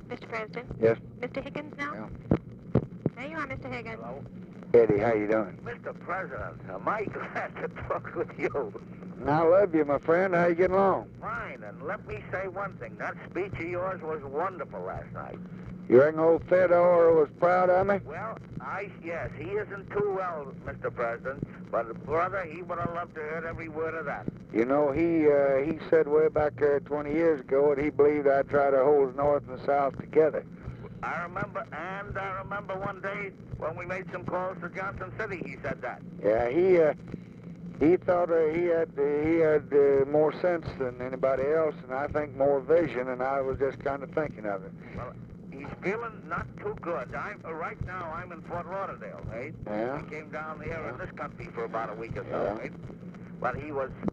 Mr. President? Yes? Mr. Higgins now? Yeah. There you are, Mr. Higgins. Hello? Eddie, how you doing? Mr. President, am I glad to talk with you? I love you, my friend. How you getting along? Fine, and let me say one thing. That speech of yours was wonderful last night. You reckon old Fedor was proud of me? Well, yes, he isn't too well, Mr. President, but brother, he would have loved to hear every word of that. You know, he said way back there 20 years ago that he believed I'd try to hold the North and the South together. I remember one day when we made some calls to Johnson City, he said that. Yeah, he thought he had more sense than anybody else, and I think more vision, and I was just kind of thinking of it. Well, he's feeling not too good. Right now, I'm in Fort Lauderdale, eh? Yeah. He came down here in this country for about a week or so, eh? But he was